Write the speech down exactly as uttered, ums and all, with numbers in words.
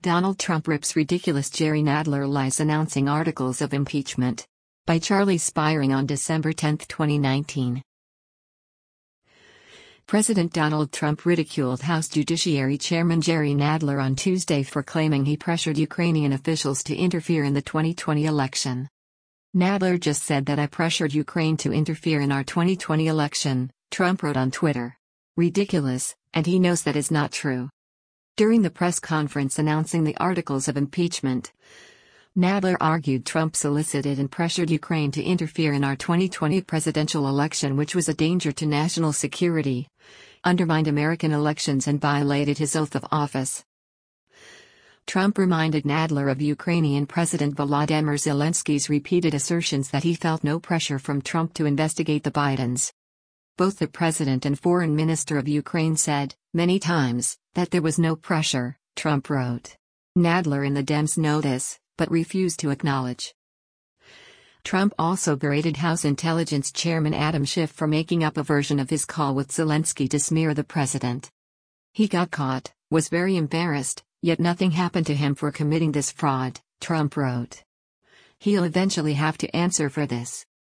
Donald Trump rips ridiculous Jerry Nadler lies announcing articles of impeachment. By Charlie Spiring on December tenth, twenty nineteen. President Donald Trump ridiculed House Judiciary Chairman Jerry Nadler on Tuesday for claiming he pressured Ukrainian officials to interfere in the twenty twenty election. Nadler just said that I pressured Ukraine to interfere in our twenty twenty election, Trump wrote on Twitter. Ridiculous, and he knows that is not true. During the press conference announcing the articles of impeachment, Nadler argued Trump solicited and pressured Ukraine to interfere in our twenty twenty presidential election, which was a danger to national security, undermined American elections, and violated his oath of office. Trump reminded Nadler of Ukrainian President Volodymyr Zelensky's repeated assertions that he felt no pressure from Trump to investigate the Bidens. Both the president and foreign minister of Ukraine said, many times, that there was no pressure, Trump wrote. Nadler and the Dems know this, but refused to acknowledge. Trump also berated House Intelligence Chairman Adam Schiff for making up a version of his call with Zelensky to smear the president. He got caught, was very embarrassed, yet nothing happened to him for committing this fraud, Trump wrote. He'll eventually have to answer for this.